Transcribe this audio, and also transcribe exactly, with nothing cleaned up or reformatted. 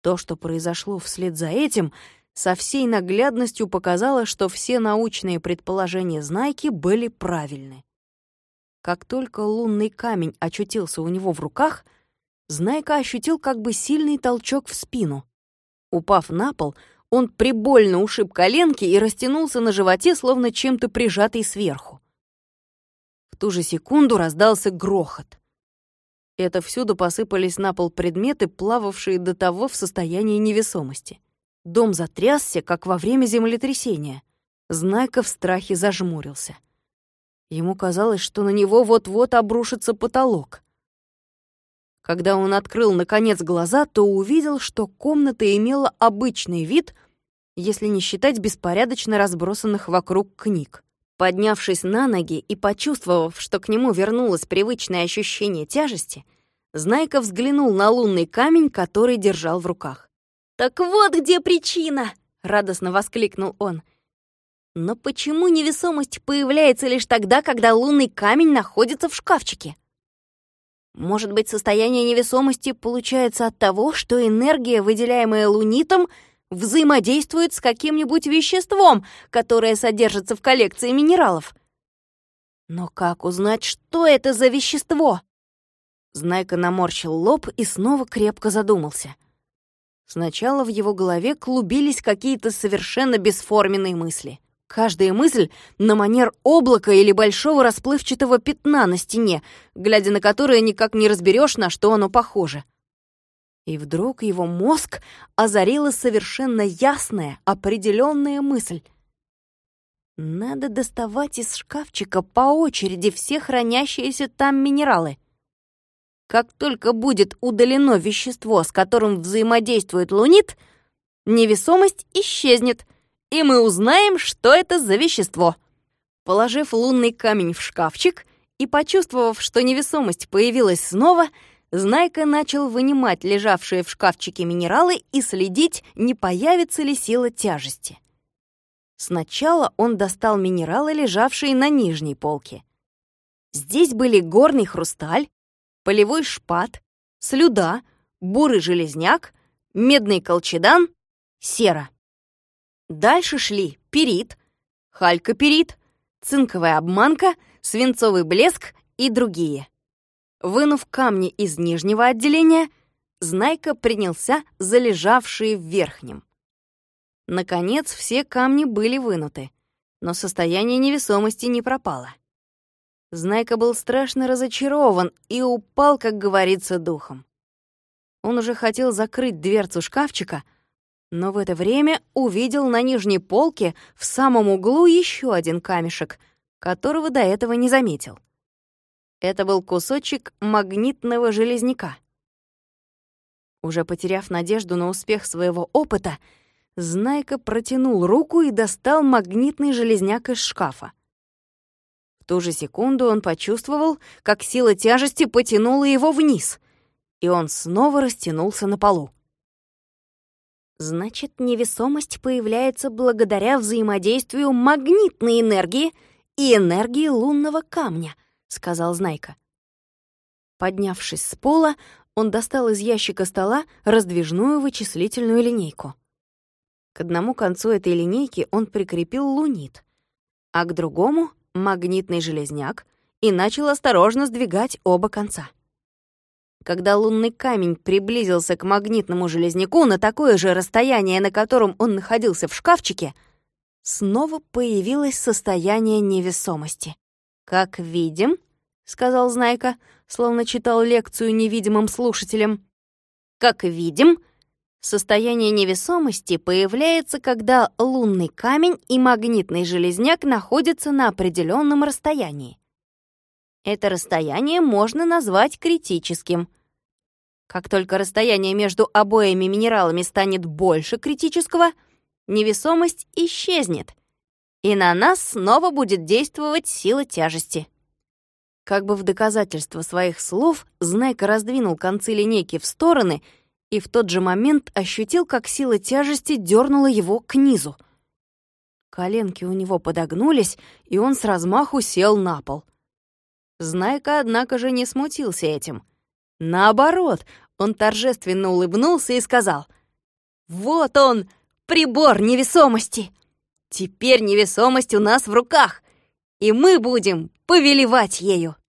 То, что произошло вслед за этим, со всей наглядностью показало, что все научные предположения Знайки были правильны. Как только лунный камень очутился у него в руках, Знайка ощутил как бы сильный толчок в спину. Упав на пол, он прибольно ушиб коленки и растянулся на животе, словно чем-то прижатый сверху. В ту же секунду раздался грохот. Это всюду посыпались на пол предметы, плававшие до того в состоянии невесомости. Дом затрясся, как во время землетрясения. Знайка в страхе зажмурился. Ему казалось, что на него вот-вот обрушится потолок. Когда он открыл, наконец, глаза, то увидел, что комната имела обычный вид, если не считать беспорядочно разбросанных вокруг книг. Поднявшись на ноги и почувствовав, что к нему вернулось привычное ощущение тяжести, Знайка взглянул на лунный камень, который держал в руках. «Так вот где причина!» — радостно воскликнул он. «Но почему невесомость появляется лишь тогда, когда лунный камень находится в шкафчике? Может быть, состояние невесомости получается от того, что энергия, выделяемая лунитом, взаимодействует с каким-нибудь веществом, которое содержится в коллекции минералов? Но как узнать, что это за вещество?» Знайка наморщил лоб и снова крепко задумался. Сначала в его голове клубились какие-то совершенно бесформенные мысли. Каждая мысль на манер облака или большого расплывчатого пятна на стене, глядя на которое никак не разберешь, на что оно похоже. И вдруг его мозг озарила совершенно ясная, определенная мысль. Надо доставать из шкафчика по очереди все хранящиеся там минералы. Как только будет удалено вещество, с которым взаимодействует лунит, невесомость исчезнет, и мы узнаем, что это за вещество. Положив лунный камень в шкафчик и почувствовав, что невесомость появилась снова, Знайка начал вынимать лежавшие в шкафчике минералы и следить, не появится ли сила тяжести. Сначала он достал минералы, лежавшие на нижней полке. Здесь были горный хрусталь, полевой шпат, слюда, бурый железняк, медный колчедан, сера. Дальше шли перит, халькоперит, цинковая обманка, свинцовый блеск и другие. Вынув камни из нижнего отделения, Знайка принялся за лежавшие в верхнем. Наконец, все камни были вынуты, но состояние невесомости не пропало. Знайка был страшно разочарован и упал, как говорится, духом. Он уже хотел закрыть дверцу шкафчика, но в это время увидел на нижней полке в самом углу еще один камешек, которого до этого не заметил. Это был кусочек магнитного железняка. Уже потеряв надежду на успех своего опыта, Знайка протянул руку и достал магнитный железняк из шкафа. В ту же секунду он почувствовал, как сила тяжести потянула его вниз, и он снова растянулся на полу. Значит, невесомость появляется благодаря взаимодействию магнитной энергии и энергии лунного камня, сказал Знайка. Поднявшись с пола, он достал из ящика стола раздвижную вычислительную линейку. К одному концу этой линейки он прикрепил лунит, а к другому — магнитный железняк, и начал осторожно сдвигать оба конца. Когда лунный камень приблизился к магнитному железняку на такое же расстояние, на котором он находился в шкафчике, снова появилось состояние невесомости. «Как видим», — сказал Знайка, словно читал лекцию невидимым слушателям, «как видим, состояние невесомости появляется, когда лунный камень и магнитный железняк находятся на определенном расстоянии. Это расстояние можно назвать критическим. Как только расстояние между обоими минералами станет больше критического, невесомость исчезнет, и на нас снова будет действовать сила тяжести». Как бы в доказательство своих слов, Знайка раздвинул концы линейки в стороны и в тот же момент ощутил, как сила тяжести дернула его к низу. Коленки у него подогнулись, и он с размаху сел на пол. Знайка, однако же, не смутился этим. Наоборот, он торжественно улыбнулся и сказал: Вот он, прибор невесомости! Теперь невесомость у нас в руках, и мы будем повелевать ею!»